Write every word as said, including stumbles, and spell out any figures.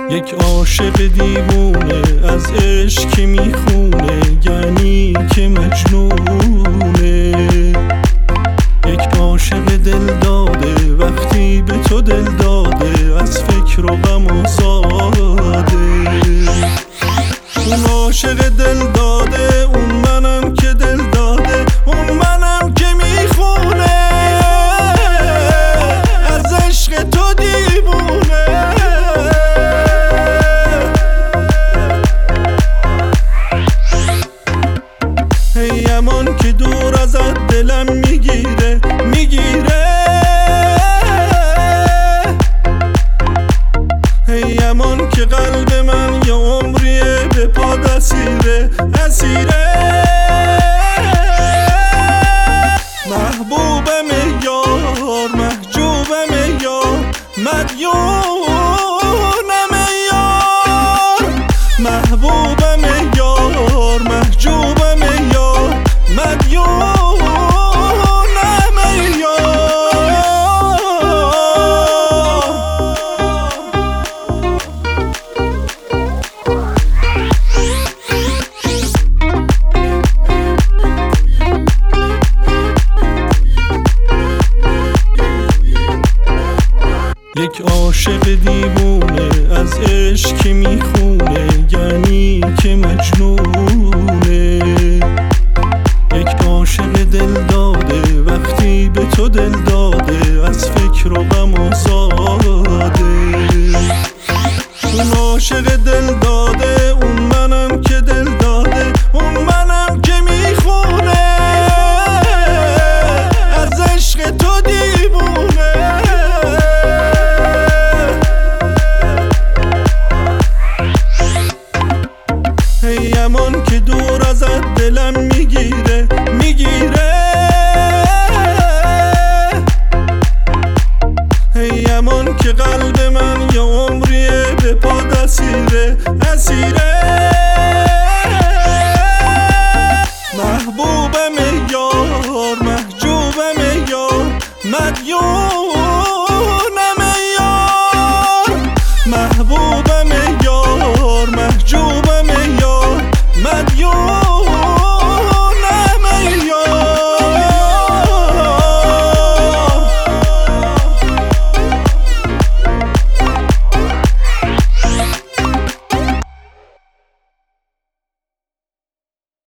یک عاشق دیوونه از عشق که میخونه، یعنی که مجنونه. یک عاشق دل داده وقتی به تو دل داده، از فکر و غم و زاده. اون عاشق دل داده، اون منم که دل داده، اون منم که میخونه از عشق تو دیوونه. هی امان که دور ازت دلم میگیره میگیره، هی امان که قلب من یه عمریه به پاد اسیره اسیره. محبوبم یار محجوبم یار، مدیونم یار. محبوبم یار محجوبم یار، مدیونم یار. یک عاشق دیوونه از عشق که میخونه، یعنی که مجنونه. یک عاشق دل داده وقتی به تو دل داده، از فکر و غم و زاده. اون عاشق دل داده، اون منم که دل داده، اون منم که میخونه از عشق تو دیوونه. هی امان که دور ازت دلم میگیره میگیره، هی امان که قلب من یه عمریه به پاد اسیره اسیره.